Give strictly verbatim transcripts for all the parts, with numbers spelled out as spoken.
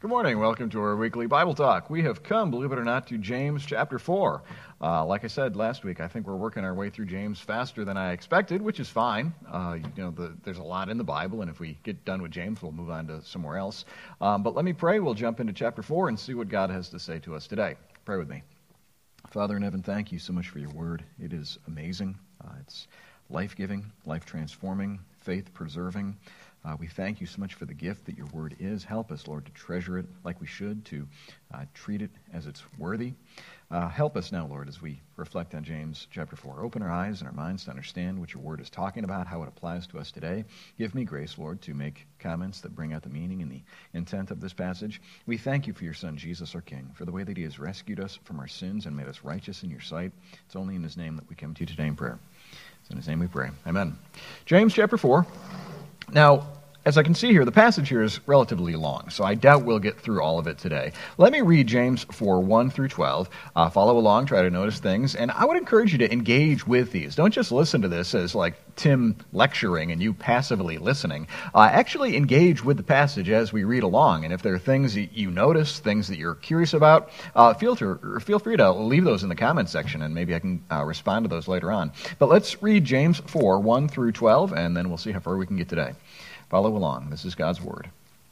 Good morning. Welcome to our weekly Bible talk. We have come, believe it or not, to James chapter four. Uh, like I said last week, I think we're working our way through James faster than I expected, which is fine. Uh, you know, the, there's a lot in the Bible, and if we get done with James, we'll move on to somewhere else. Um, but let me pray. We'll jump into chapter four and see what God has to say to us today. Pray with me. Father in heaven, thank you so much for your word. It is amazing. Uh, it's life-giving, life-transforming, faith-preserving. Uh, we thank you so much for the gift that your word is. Help us, Lord, to treasure it like we should, to uh, treat it as it's worthy. Uh, help us now, Lord, as we reflect on James chapter four. Open our eyes and our minds to understand what your word is talking about, how it applies to us today. Give me grace, Lord, to make comments that bring out the meaning and the intent of this passage. We thank you for your Son, Jesus, our King, for the way that he has rescued us from our sins and made us righteous in your sight. It's only in his name that we come to you today in prayer. It's in his name we pray. Amen. James chapter four. Now, as I can see here, the passage here is relatively long, so I doubt we'll get through all of it today. Let me read James four, one through twelve. Uh, follow along, try to notice things, and I would encourage you to engage with these. Don't just listen to this as like Tim lecturing and you passively listening. Uh, actually engage with the passage as we read along, and if there are things that you notice, things that you're curious about, uh, feel, to, feel free to leave those in the comments section, and maybe I can uh, respond to those later on. But let's read James four, one through twelve, and then we'll see how far we can get today. Follow along. This is God's word.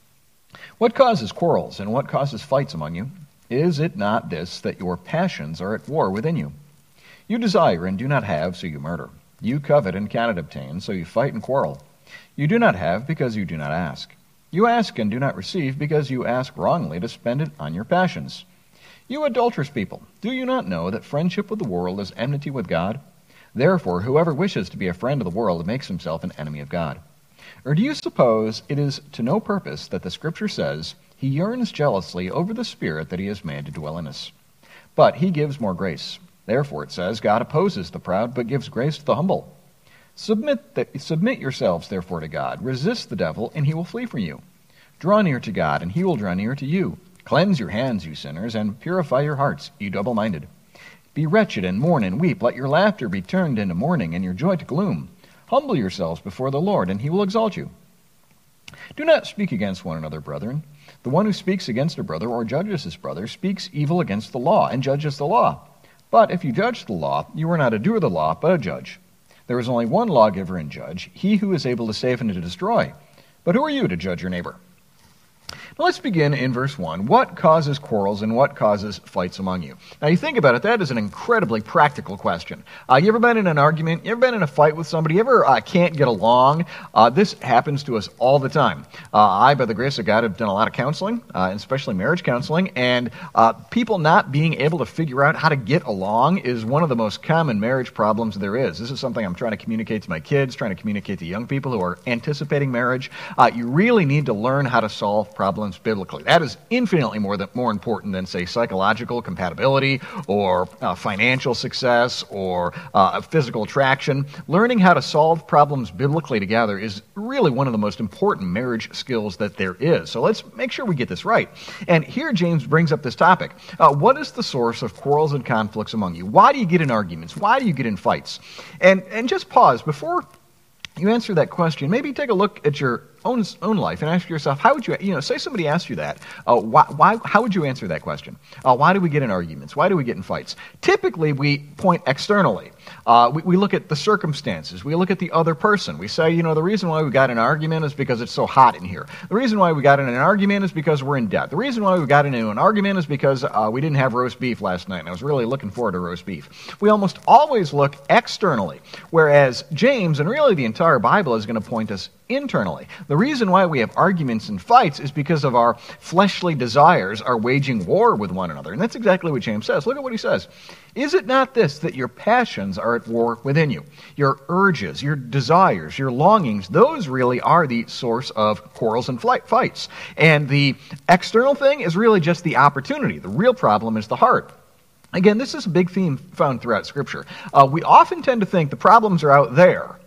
What causes quarrels and what causes fights among you? Is it not this, that your passions are at war within you? You desire and do not have, so you murder. You covet and cannot obtain, so you fight and quarrel. You do not have because you do not ask. You ask and do not receive because you ask wrongly to spend it on your passions. You adulterous people, do you not know that friendship with the world is enmity with God? Therefore, whoever wishes to be a friend of the world makes himself an enemy of God. Or do you suppose it is to no purpose that the Scripture says, he yearns jealously over the Spirit that he has made to dwell in us? But he gives more grace. Therefore it says, God opposes the proud, but gives grace to the humble. Submit, th- submit yourselves therefore to God. Resist the devil, and he will flee from you. Draw near to God, and he will draw near to you. Cleanse your hands, you sinners, and purify your hearts, you double-minded. Be wretched and mourn and weep. Let your laughter be turned into mourning, and your joy to gloom. Humble yourselves before the Lord, and he will exalt you. Do not speak against one another, brethren. The one who speaks against a brother or judges his brother speaks evil against the law and judges the law. But if you judge the law, you are not a doer of the law, but a judge. There is only one lawgiver and judge, he who is able to save and to destroy. But who are you to judge your neighbor? Now let's begin in verse one. What causes quarrels and what causes fights among you? Now you think about it, that is an incredibly practical question. Uh, you ever been in an argument? You ever been in a fight with somebody? You ever uh, can't get along? Uh, this happens to us all the time. Uh, I, by the grace of God, have done a lot of counseling, uh, especially marriage counseling, and uh, people not being able to figure out how to get along is one of the most common marriage problems there is. This is something I'm trying to communicate to my kids, trying to communicate to young people who are anticipating marriage. Uh, you really need to learn how to solve problems biblically. That is infinitely more than, more important than, say, psychological compatibility or uh, financial success or uh, physical attraction. Learning how to solve problems biblically together is really one of the most important marriage skills that there is. So let's make sure we get this right. And here James brings up this topic. Uh, what is the source of quarrels and conflicts among you? Why do you get in arguments? Why do you get in fights? And, and just pause before you answer that question. Maybe take a look at your own own life and ask yourself, how would you, you know, say somebody asked you that, uh, why, why, how would you answer that question? Uh, why do we get in arguments? Why do we get in fights? Typically, we point externally. Uh, we, we look at the circumstances. We look at the other person. We say, you know, the reason why we got in an argument is because it's so hot in here. The reason why we got in an argument is because we're in debt. The reason why we got into an argument is because uh, we didn't have roast beef last night, and I was really looking forward to roast beef. We almost always look externally, whereas James, and really the entire Bible, is going to point us internally. The reason why we have arguments and fights is because of our fleshly desires are waging war with one another. And that's exactly what James says. Look at what he says. Is it not this, that your passions are at war within you? Your urges, your desires, your longings, those really are the source of quarrels and fights. And the external thing is really just the opportunity. The real problem is the heart. Again, this is a big theme found throughout Scripture. Uh, we often tend to think the problems are out there.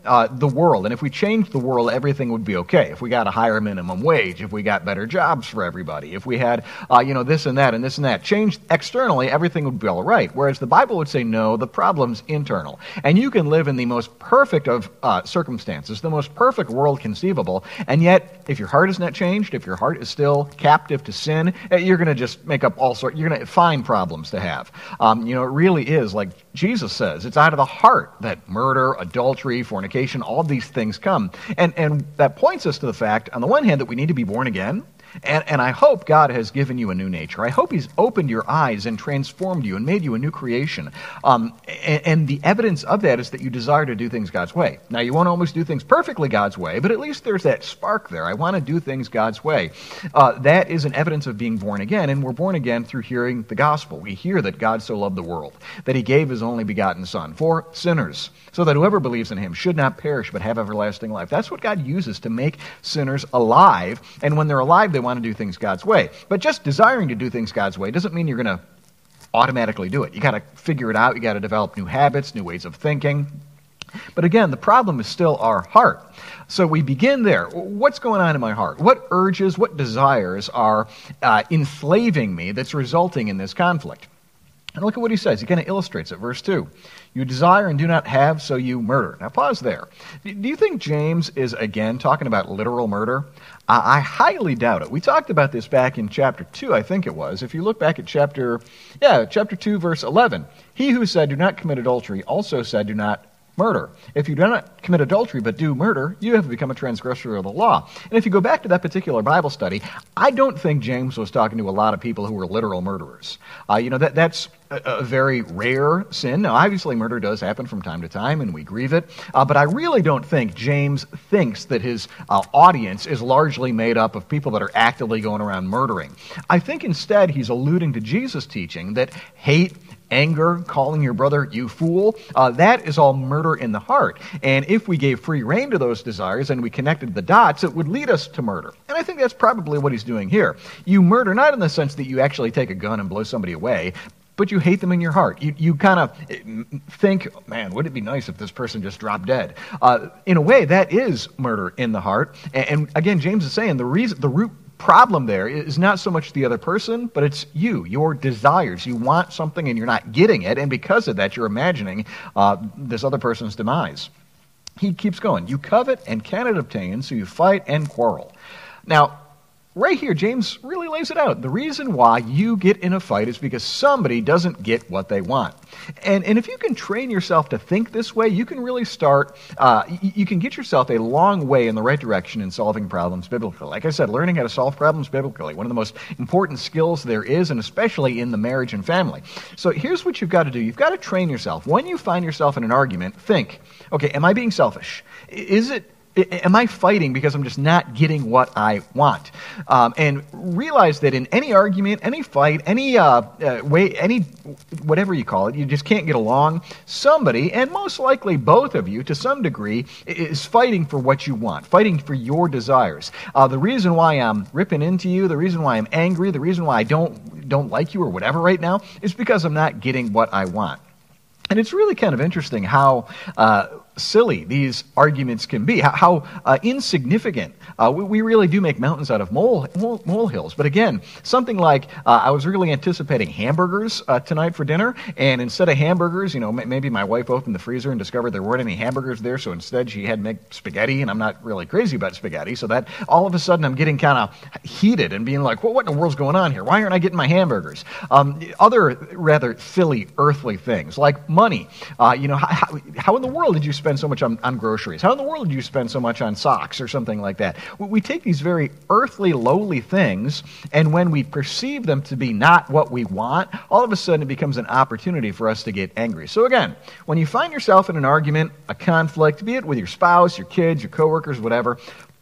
uh, the world, and if we changed the world, everything would be okay. If we got a higher minimum wage, if we got better jobs for everybody, if we had, uh, you know, this and that and this and that, changed externally, everything would be all right. Whereas the Bible would say, no, the problem's internal. And you can live in the most perfect of uh, circumstances, the most perfect world conceivable, and yet, if your heart is not changed, if your heart is still captive to sin, you're going to just make up all sorts, you're going to find problems to have. Um, you know, it really is, like Jesus says, it's out of the heart that murder, adultery, fornication, all these things come. And, and that points us to the fact, on the one hand, that we need to be born again. And, and I hope God has given you a new nature. I hope He's opened your eyes and transformed you and made you a new creation. Um, and, and the evidence of that is that you desire to do things God's way. Now, you won't always do things perfectly God's way, but at least there's that spark there. I want to do things God's way. Uh, that is an evidence of being born again, and we're born again through hearing the gospel. We hear that God so loved the world, that He gave His only begotten Son for sinners, so that whoever believes in Him should not perish but have everlasting life. That's what God uses to make sinners alive, and when they're alive, they want to do things God's way. But just desiring to do things God's way doesn't mean you're going to automatically do it. You got to figure it out. You got to develop new habits, new ways of thinking. But again, the problem is still our heart. So we begin there. What's going on in my heart? What urges, what desires are uh, enslaving me that's resulting in this conflict? And look at what he says. He kind of illustrates it. Verse two. You desire and do not have, so you murder. Now pause there. Do you think James is, again, talking about literal murder? Uh, I highly doubt it. We talked about this back in chapter two, I think it was. If you look back at chapter, yeah, chapter two, verse eleven. He who said, do not commit adultery, also said, do not murder. If you do not commit adultery but do murder, you have become a transgressor of the law. And if you go back to that particular Bible study, I don't think James was talking to a lot of people who were literal murderers. Uh, you know, that that's a, a very rare sin. Now, obviously, murder does happen from time to time, and we grieve it. Uh, but I really don't think James thinks that his uh, audience is largely made up of people that are actively going around murdering. I think instead he's alluding to Jesus' teaching that hate, anger, calling your brother you fool, uh, that is all murder in the heart. And if we gave free rein to those desires and we connected the dots, it would lead us to murder. And I think that's probably what he's doing here. You murder not in the sense that you actually take a gun and blow somebody away, but you hate them in your heart. You you kind of think, man, would it be nice if this person just dropped dead? Uh, in a way, that is murder in the heart. And, and again, James is saying the reason, the root problem there is not so much the other person, but it's you, your desires. You want something and you're not getting it, and because of that, you're imagining uh, this other person's demise. He keeps going. You covet and cannot obtain, so you fight and quarrel. Now, right here, James really lays it out. The reason why you get in a fight is because somebody doesn't get what they want. And, and if you can train yourself to think this way, you can really start, uh, you, you can get yourself a long way in the right direction in solving problems biblically. Like I said, learning how to solve problems biblically, one of the most important skills there is, and especially in the marriage and family. So here's what you've got to do. You've got to train yourself. When you find yourself in an argument, think, okay, am I being selfish? Is it Am I fighting because I'm just not getting what I want? Um, and realize that in any argument, any fight, any uh, uh, way, any whatever you call it, you just can't get along. Somebody, and most likely both of you, to some degree, is fighting for what you want, fighting for your desires. Uh, the reason why I'm ripping into you, the reason why I'm angry, the reason why I don't don't like you or whatever right now, is because I'm not getting what I want. And it's really kind of interesting how uh, silly these arguments can be, how, how uh, insignificant. Uh, we, we really do make mountains out of mole, mole, molehills. But again, something like uh, I was really anticipating hamburgers uh, tonight for dinner, and instead of hamburgers, you know, m- maybe my wife opened the freezer and discovered there weren't any hamburgers there, so instead she had to make spaghetti, and I'm not really crazy about spaghetti, so that all of a sudden I'm getting kind of heated and being like, well, what in the world's going on here? Why aren't I getting my hamburgers? Um, other rather silly, earthly things, like money. Uh, you know, how, how in the world did you spend so much on, on groceries? How in the world did you spend so much on socks or something like that? We, we take these very earthly, lowly things, and when we perceive them to be not what we want, all of a sudden it becomes an opportunity for us to get angry. So again, when you find yourself in an argument, a conflict, be it with your spouse, your kids, your coworkers, whatever,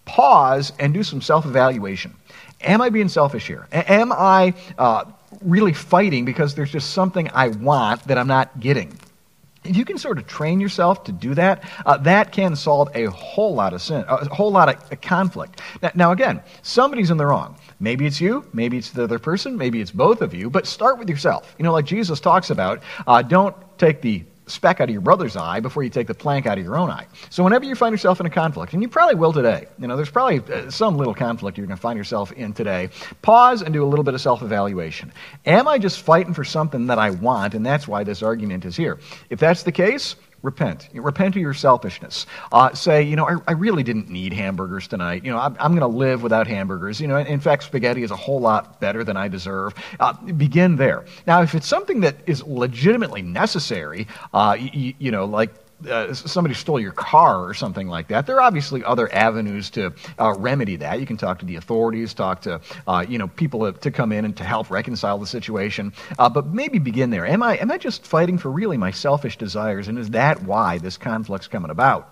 pause and do some self-evaluation. Am I being selfish here? A- am I uh, really fighting because there's just something I want that I'm not getting? If you can sort of train yourself to do that, uh, that can solve a whole lot of sin, a whole lot of conflict. Now, now, again, somebody's in the wrong. Maybe it's you, maybe it's the other person, maybe it's both of you, but start with yourself. You know, like Jesus talks about, uh, don't take the speck out of your brother's eye before you take the plank out of your own eye. So whenever you find yourself in a conflict, and you probably will today, you know, there's probably uh, some little conflict you're going to find yourself in today, pause and do a little bit of self-evaluation. Am I just fighting for something that I want, and that's why this argument is here? If that's the case, repent. Repent of your selfishness. Uh, say, you know, I, I really didn't need hamburgers tonight. You know, I'm, I'm going to live without hamburgers. You know, in fact, spaghetti is a whole lot better than I deserve. Uh, begin there. Now, if it's something that is legitimately necessary, uh, you, you know, like Uh, somebody stole your car or something like that, there are obviously other avenues to uh, remedy that. You can talk to the authorities, talk to uh, you know people to, to come in and to help reconcile the situation. Uh, but maybe begin there. Am I am I just fighting for really my selfish desires, and is that why this conflict's coming about?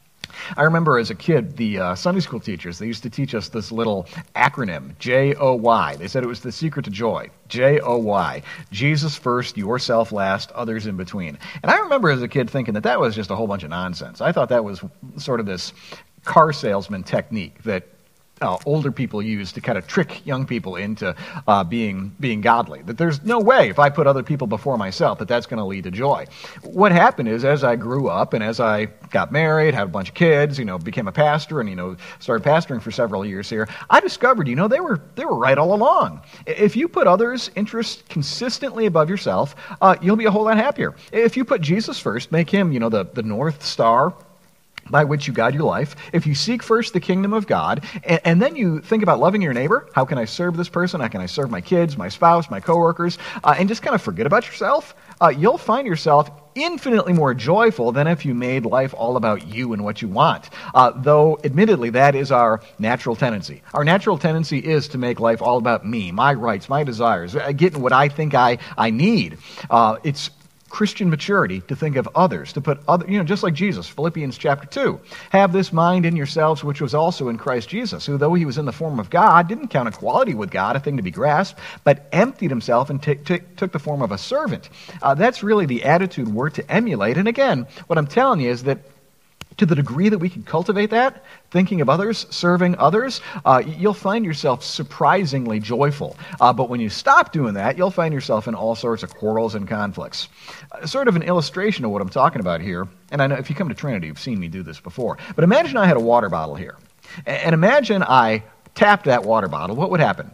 I remember as a kid, the uh, Sunday school teachers, they used to teach us this little acronym, J O Y. They said it was the secret to joy, J O Y. Jesus first, yourself last, others in between. And I remember as a kid thinking that that was just a whole bunch of nonsense. I thought that was sort of this car salesman technique that Uh, older people use to kind of trick young people into uh, being being godly. That there's no way, if I put other people before myself, that that's going to lead to joy. What happened is, as I grew up and as I got married, had a bunch of kids, you know, became a pastor, and you know, started pastoring for several years here, I discovered, you know, they were they were right all along. If you put others' interests consistently above yourself, uh, you'll be a whole lot happier. If you put Jesus first, make him, you know, the the North Star by which you guide your life, if you seek first the kingdom of God, and, and then you think about loving your neighbor, how can I serve this person, how can I serve my kids, my spouse, my coworkers, uh, and just kind of forget about yourself, uh, you'll find yourself infinitely more joyful than if you made life all about you and what you want. Uh, though, admittedly, that is our natural tendency. Our natural tendency is to make life all about me, my rights, my desires, getting what I think I, I need. Uh, it's Christian maturity to think of others, to put other, you know, just like Jesus, Philippians chapter two. Have this mind in yourselves, which was also in Christ Jesus, who, though he was in the form of God, didn't count equality with God a thing to be grasped, but emptied himself and t- t- took the form of a servant. Uh, that's really the attitude we're to emulate. And again, what I'm telling you is that to the degree that we can cultivate that, thinking of others, serving others, uh, you'll find yourself surprisingly joyful. Uh, but when you stop doing that, you'll find yourself in all sorts of quarrels and conflicts. Uh, sort of an illustration of what I'm talking about here, and I know if you come to Trinity, you've seen me do this before, but imagine I had a water bottle here. And imagine I tapped that water bottle. What would happen?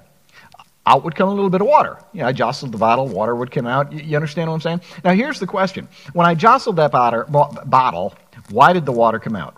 Out would come a little bit of water. You know, I jostled the bottle, water would come out. You, you understand what I'm saying? Now, here's the question. When I jostled that bottle, bottle, why did the water come out?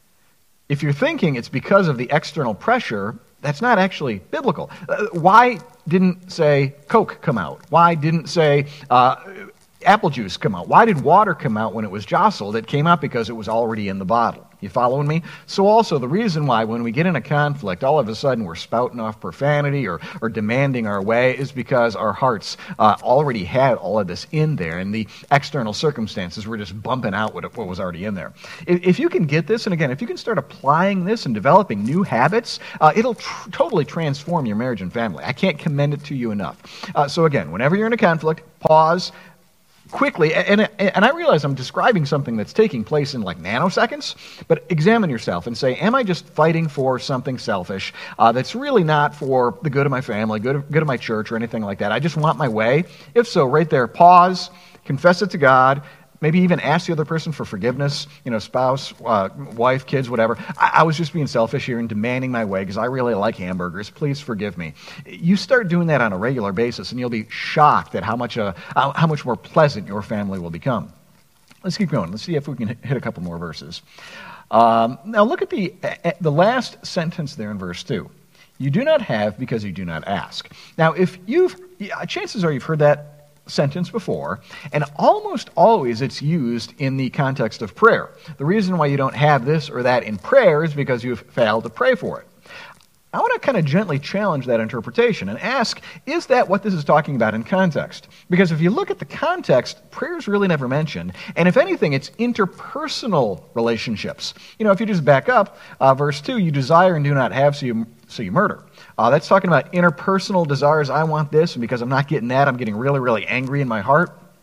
If you're thinking it's because of the external pressure, that's not actually biblical. Uh, why didn't, say, Coke come out? Why didn't, say, uh, apple juice come out? Why did water come out when it was jostled? It came out because it was already in the bottle. You following me? So also the reason why when we get in a conflict, all of a sudden we're spouting off profanity or, or demanding our way is because our hearts uh, already had all of this in there, and the external circumstances were just bumping out what, what was already in there. If, if you can get this, and again, if you can start applying this and developing new habits, uh, it'll tr- totally transform your marriage and family. I can't commend it to you enough. Uh, so again, whenever you're in a conflict, pause quickly, and, and I realize I'm describing something that's taking place in like nanoseconds, but examine yourself and say, am I just fighting for something selfish uh, that's really not for the good of my family, good of, good of my church, or anything like that? I just want my way. If so, right there, pause, confess it to God, maybe even ask the other person for forgiveness, you know, spouse, uh, wife, kids, whatever. I, I was just being selfish here and demanding my way because I really like hamburgers. Please forgive me. You start doing that on a regular basis, and you'll be shocked at how much uh, how much more pleasant your family will become. Let's keep going. Let's see if we can hit a couple more verses. Um, now look at the the last sentence there in verse two. You do not have because you do not ask. Now, if you've, chances are you've heard that sentence before, and almost always it's used in the context of prayer. The reason why you don't have this or that in prayer is because you've failed to pray for it. I want to kind of gently challenge that interpretation and ask, is that what this is talking about in context? Because if you look at the context, prayer is really never mentioned, and if anything, it's interpersonal relationships. You know, if you just back up, uh, verse two, you desire and do not have, so you, so you murder. Uh, that's talking about interpersonal desires. I want this, and because I'm not getting that, I'm getting really, really angry in my heart.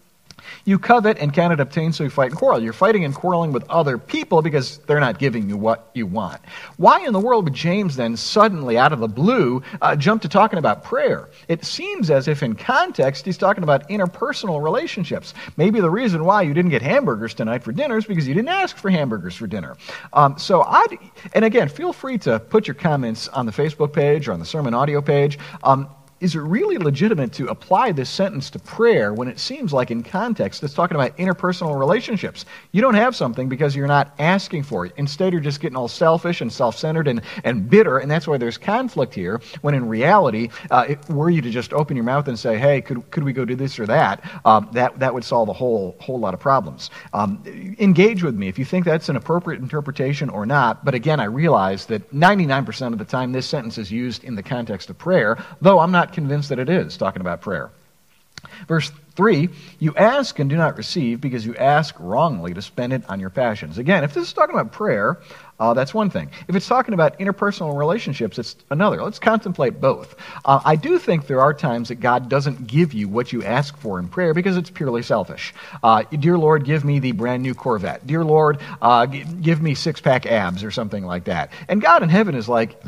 You covet and cannot obtain, so you fight and quarrel. You're fighting and quarreling with other people because they're not giving you what you want. Why in the world would James then suddenly, out of the blue, uh, jump to talking about prayer? It seems as if in context he's talking about interpersonal relationships. Maybe the reason why you didn't get hamburgers tonight for dinner is because you didn't ask for hamburgers for dinner. Um, so I, and again, feel free to put your comments on the Facebook page or on the sermon audio page. Um, Is it really legitimate to apply this sentence to prayer when it seems like in context it's talking about interpersonal relationships? You don't have something because you're not asking for it. Instead, you're just getting all selfish and self-centered and, and bitter, and that's why there's conflict here, when in reality, uh, it, were you to just open your mouth and say, hey, could could we go do this or that, um, that, that would solve a whole, whole lot of problems. Um, engage with me if you think that's an appropriate interpretation or not, but again, I realize that ninety-nine percent of the time this sentence is used in the context of prayer, though I'm not convinced that it is talking about prayer. Verse three, you ask and do not receive because you ask wrongly to spend it on your passions. Again, if this is talking about prayer, uh, that's one thing. If it's talking about interpersonal relationships, it's another. Let's contemplate both. Uh, I do think there are times that God doesn't give you what you ask for in prayer because it's purely selfish. Uh, Dear Lord, give me the brand new Corvette. Dear Lord, uh, g- give me six-pack abs or something like that. And God in heaven is like,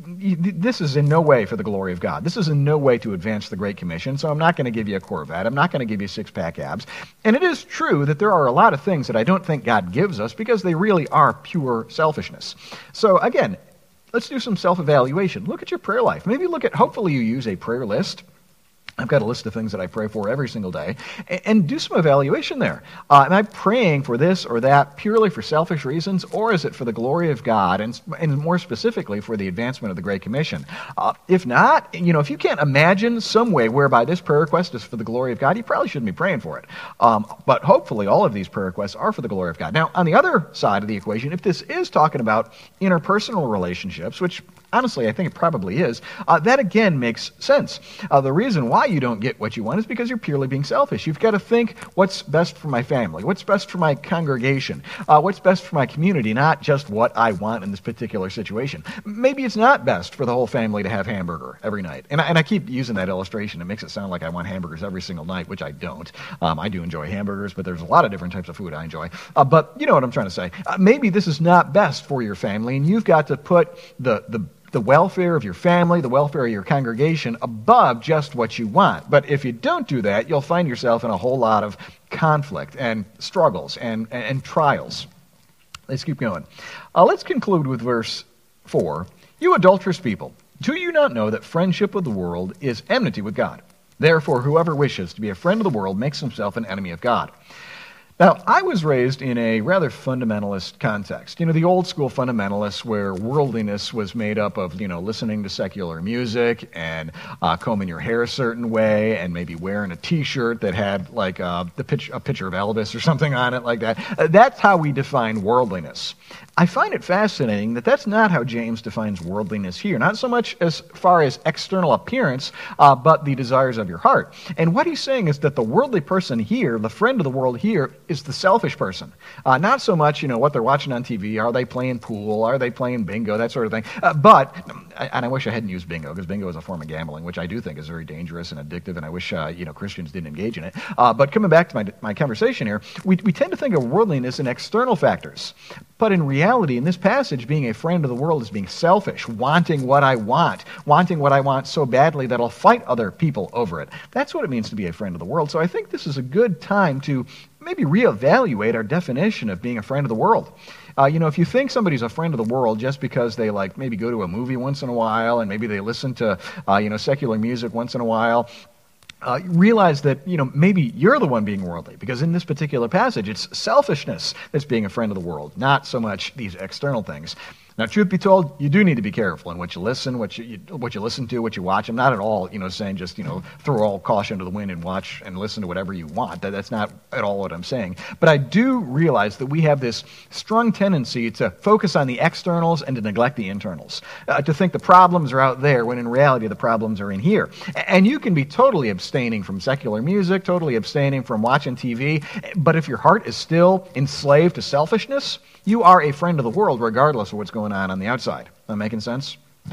this is in no way for the glory of God. This is in no way to advance the Great Commission, so I'm not going to give you a Corvette. I'm not going to give you six-pack abs. And it is true that there are a lot of things that I don't think God gives us because they really are pure selfishness. So again, let's do some self-evaluation. Look at your prayer life. Maybe look at, hopefully you use a prayer list. I've got a list of things that I pray for every single day, and, and do some evaluation there. Uh, am I praying for this or that purely for selfish reasons, or is it for the glory of God, and, and more specifically for the advancement of the Great Commission? Uh, if not, you know, if you can't imagine some way whereby this prayer request is for the glory of God, you probably shouldn't be praying for it. Um, but hopefully all of these prayer requests are for the glory of God. Now, on the other side of the equation, if this is talking about interpersonal relationships, which honestly, I think it probably is. Uh, that, again, makes sense. Uh, the reason why you don't get what you want is because you're purely being selfish. You've got to think, what's best for my family? What's best for my congregation? Uh, what's best for my community, not just what I want in this particular situation. Maybe it's not best for the whole family to have hamburger every night. And I, and I keep using that illustration. It makes it sound like I want hamburgers every single night, which I don't. Um, I do enjoy hamburgers, but there's a lot of different types of food I enjoy. Uh, but you know what I'm trying to say. Uh, maybe this is not best for your family, and you've got to put the the the welfare of your family, the welfare of your congregation above just what you want. But if you don't do that, you'll find yourself in a whole lot of conflict and struggles and, and, and trials. Let's keep going. Uh, let's conclude with verse four. You adulterous people, do you not know that friendship with the world is enmity with God? Therefore, whoever wishes to be a friend of the world makes himself an enemy of God. Now, I was raised in a rather fundamentalist context. You know, the old school fundamentalists where worldliness was made up of, you know, listening to secular music and uh, combing your hair a certain way and maybe wearing a T-shirt that had, like, uh, the pitch, a picture of Elvis or something on it like that. Uh, that's how we define worldliness. I find it fascinating that that's not how James defines worldliness here. Not so much as far as external appearance, uh, but the desires of your heart. And what he's saying is that the worldly person here, the friend of the world here, is the selfish person. Uh, not so much, you know, what they're watching on T V. Are they playing pool? Are they playing bingo? That sort of thing. Uh, but, and I wish I hadn't used bingo, because bingo is a form of gambling, which I do think is very dangerous and addictive, and I wish, uh, you know, Christians didn't engage in it. Uh, but coming back to my, my conversation here, we, we tend to think of worldliness in external factors. But in reality, in this passage, being a friend of the world is being selfish, wanting what I want, wanting what I want so badly that I'll fight other people over it. That's what it means to be a friend of the world. So I think this is a good time to maybe reevaluate our definition of being a friend of the world. Uh, you know, if you think somebody's a friend of the world just because they, like, maybe go to a movie once in a while and maybe they listen to, uh, you know, secular music once in a while, Uh, realize that, you know, maybe you're the one being worldly, because in this particular passage, it's selfishness that's being a friend of the world, not so much these external things. Now, truth be told, you do need to be careful in what you listen, what you, you what you listen to, what you watch. I'm not at all, you know, saying just, you know, throw all caution to the wind and watch and listen to whatever you want. That, that's not at all what I'm saying. But I do realize that we have this strong tendency to focus on the externals and to neglect the internals, uh, to think the problems are out there when in reality the problems are in here. And you can be totally abstaining from secular music, totally abstaining from watching T V, but if your heart is still enslaved to selfishness, you are a friend of the world regardless of what's going on on the outside. Am I making sense?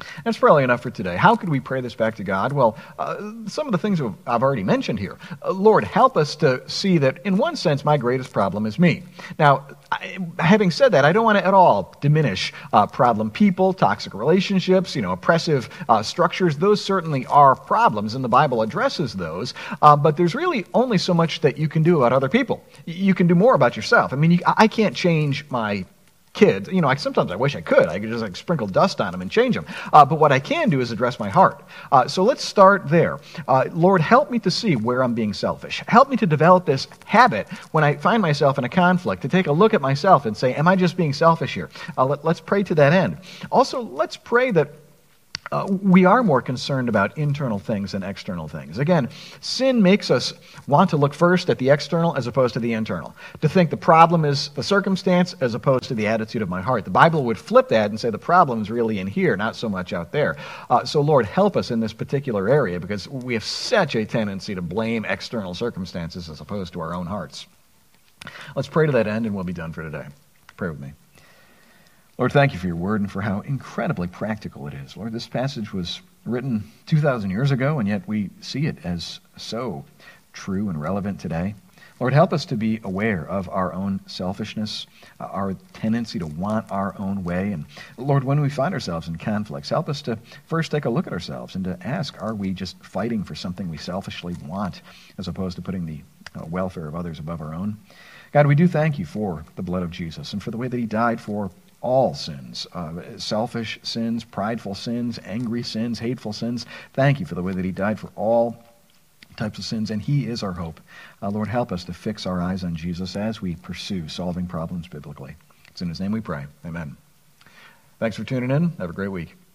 That's probably enough for today. How could we pray this back to God? Well, uh, some of the things I've already mentioned here. Uh, Lord, help us to see that, in one sense, my greatest problem is me. Now, I, having said that, I don't want to at all diminish uh, problem people, toxic relationships, you know, oppressive uh, structures. Those certainly are problems, and the Bible addresses those. Uh, but there's really only so much that you can do about other people. You can do more about yourself. I mean, you, I can't change my kids. You know, I, sometimes I wish I could. I could just like sprinkle dust on them and change them. Uh, but what I can do is address my heart. Uh, so let's start there. Uh, Lord, help me to see where I'm being selfish. Help me to develop this habit when I find myself in a conflict, to take a look at myself and say, am I just being selfish here? Uh, let, let's pray to that end. Also, let's pray that Uh, we are more concerned about internal things than external things. Again, sin makes us want to look first at the external as opposed to the internal, to think the problem is the circumstance as opposed to the attitude of my heart. The Bible would flip that and say the problem is really in here, not so much out there. Uh, so, Lord, help us in this particular area, because we have such a tendency to blame external circumstances as opposed to our own hearts. Let's pray to that end, and we'll be done for today. Pray with me. Lord, thank you for your word and for how incredibly practical it is. Lord, this passage was written two thousand years ago, and yet we see it as so true and relevant today. Lord, help us to be aware of our own selfishness, uh, our tendency to want our own way. And Lord, when we find ourselves in conflicts, help us to first take a look at ourselves and to ask, are we just fighting for something we selfishly want as opposed to putting the uh, welfare of others above our own? God, we do thank you for the blood of Jesus and for the way that he died for all sins, uh, selfish sins, prideful sins, angry sins, hateful sins. Thank you for the way that he died for all types of sins, and he is our hope. Uh, Lord, help us to fix our eyes on Jesus as we pursue solving problems biblically. It's in his name we pray. Amen. Thanks for tuning in. Have a great week.